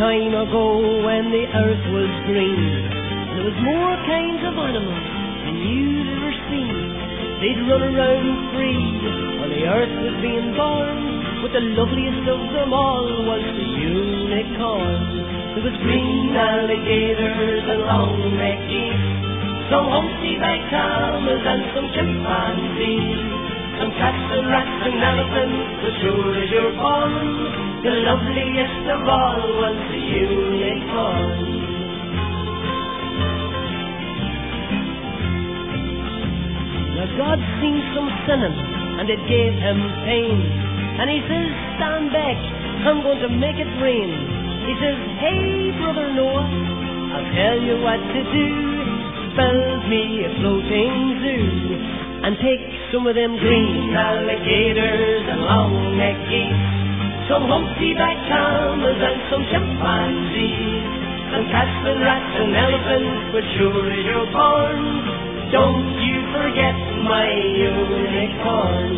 time ago when the earth was green, and there was more kinds of animals than you'd ever seen. They'd run around free on the earth was being born, but the loveliest of them all was the unicorn. There was green alligators and long-necked geese, some humpty-backed camels and some chimpanzees, some cats and rats and elephants, as sure as you're born. The loveliest of all was the unicorn. Now God seen some sinning, and it gave him pain, and he says, stand back, I'm going to make it rain. He says, hey brother Noah, I'll tell you what to do. Build me a floating zoo, and take some of them green alligators and long-necked geese, some humpty-backed camels and some chimpanzees, some cats and rats and elephants, but sure as you're born, don't you forget my unicorn.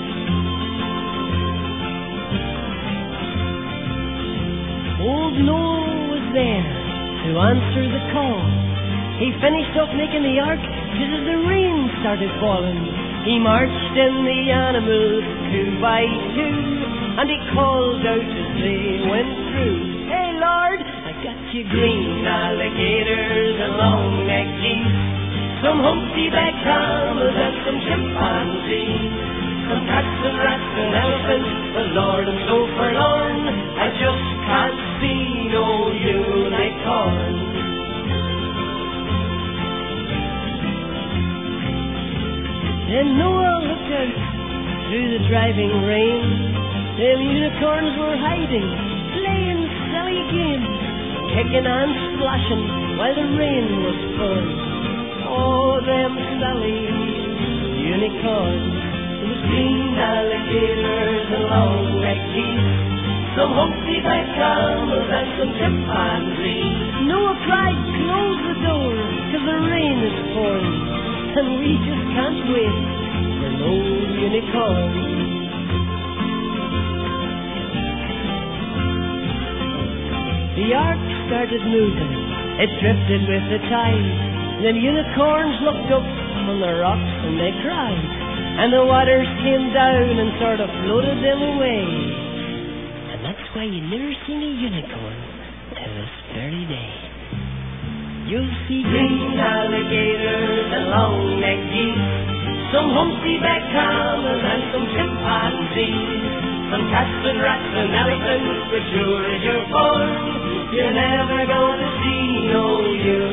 Old Noah was there to answer the call. He finished up making the ark just as the rain started falling. He marched in the animals 2 by 2, and he called out as they went through, hey Lord, I got you green alligators and long-necked geese, some humpty-backed camels and some chimpanzees, some cats and rats and elephants, but Lord, I'm so forlorn, I just can't see no unicorn. Then Noah looked out through the driving rain. Them unicorns were hiding, playing silly games, kicking and splashing while the rain was falling. Oh, them silly unicorns. There was green alligators and long-necked geese, some humpty-backed camels and some chimpanzees. Noah cried, close the door, 'cause the rain is pouring, and we just can't wait for no unicorn. The ark started moving, it drifted with the tide. Then unicorns looked up from the rocks and they cried, and the waters came down and sort of floated them away. And that's why you never seen a unicorn to this very day. You'll see green alligators and long-necked geese, some humpty-backed camels and some chimpanzees, some cats and rats and elephants, but sure as you're born, you're never gonna see no unicorn.